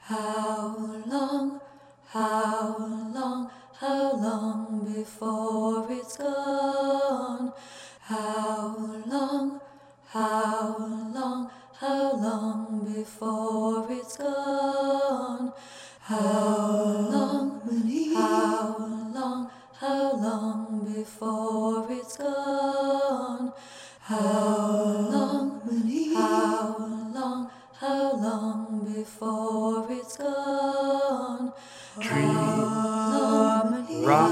How long, how long, how long before it's gone? How long, how long, how long before it's gone? How long, how long, how long before it's gone? How long, how long, how long before it's gone? Dream, rock,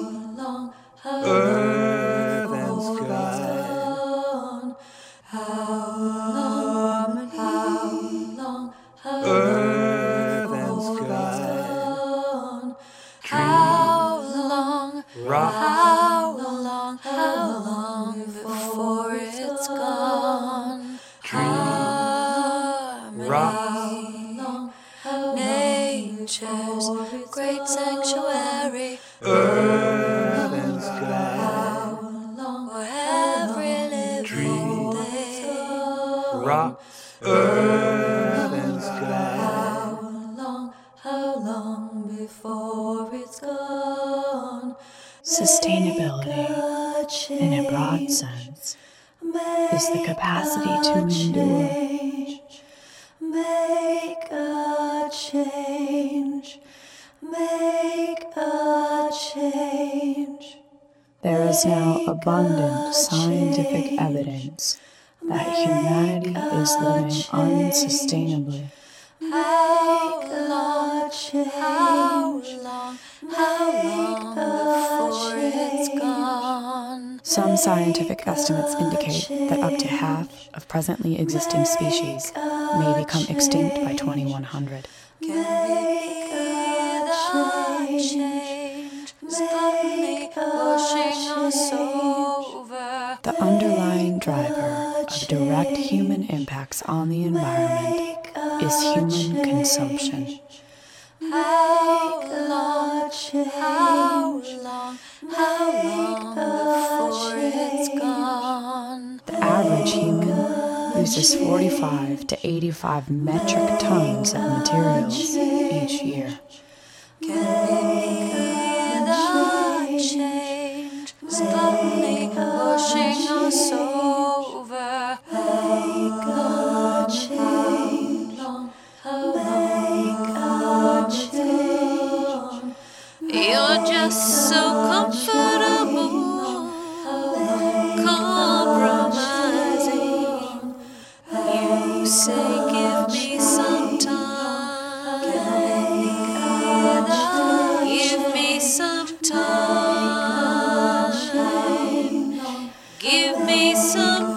earth and sky. Earth and sky. How long, Rock, how long before it's gone? rock, Nature's great sanctuary, earth and sky. for every living thing. Rock, earth and sky. How long before it's gone? Sustainability, in a broad sense, is the capacity to endure. Make a change, make a change. There is now abundant scientific evidence that humanity is living unsustainably. How long before it's gone? Some scientific estimates indicate that up to half of presently existing species may become extinct by 2100. Change suddenly pushing us over. The underlying driver of direct human impacts on the environment is human consumption. How long before it's gone? The average human uses 45 to 85 metric tons of materials each year. Change suddenly pushing us over. You're just so comfortable, compromising. You say, give me some time. Give me some time. Give me some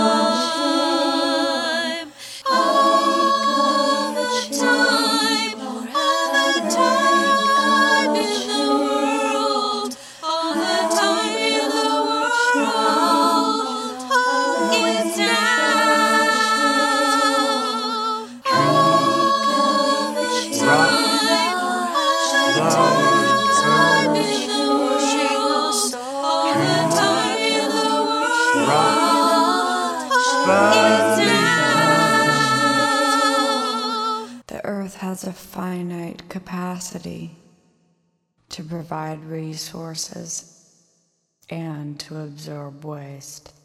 time. All the time. All the time in the world. All the time in the world. It's now. All the time in the world. All the time in the world. It's now. The earth has a finite capacity to provide resources and to absorb waste.